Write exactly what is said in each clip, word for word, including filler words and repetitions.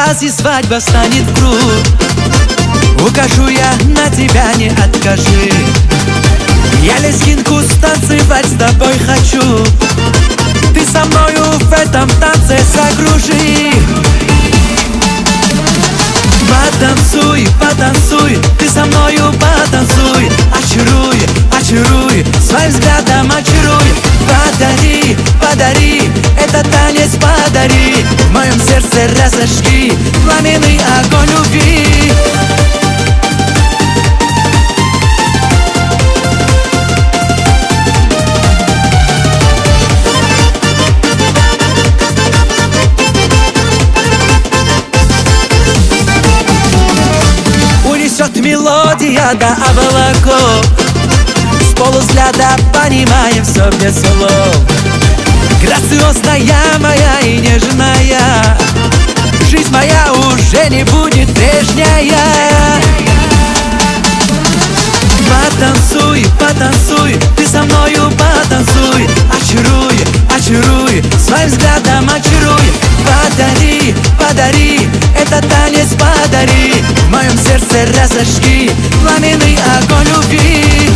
раз и свадьба станет в круг. Укажу я на тебя, не откажи. Я лезгинку станцевать с тобой хочу. Ты со мною в этом танце закружи. Потанцуй, потанцуй, ты со мною потанцуй. Очаруй, очаруй, своим взглядом очаруй. Подари, подари, этот танец подари. В моем сердце разожги пламенный огонь любви. Унесет мелодия до облаков. С полувзгляда понимаем все без слов. Грациозная моя и нежная, жизнь моя уже не будет прежняя. Потанцуй, потанцуй, ты со мною потанцуй. Очаруй, очаруй, своим взглядом очаруй. Подари, подари, этот танец подари. В моем сердце разожги пламенный огонь любви.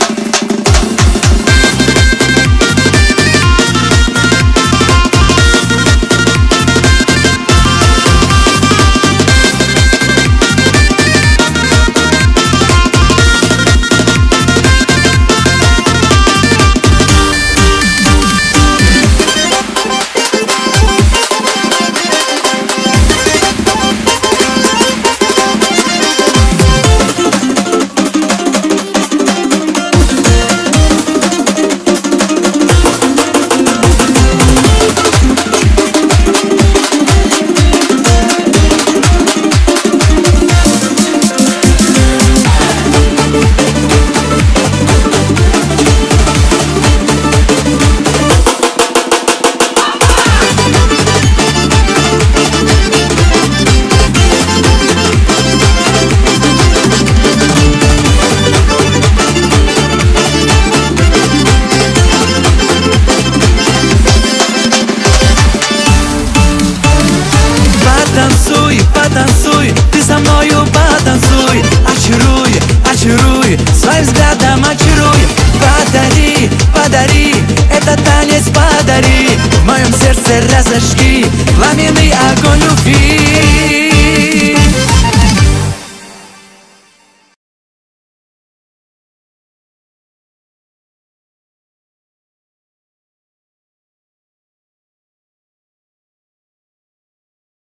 Потанцуй, ты со мною потанцуй. Очаруй, очаруй, своим взглядом очаруй. Подари, подари, этот танец подари. В моем сердце разожги пламенный огонь любви.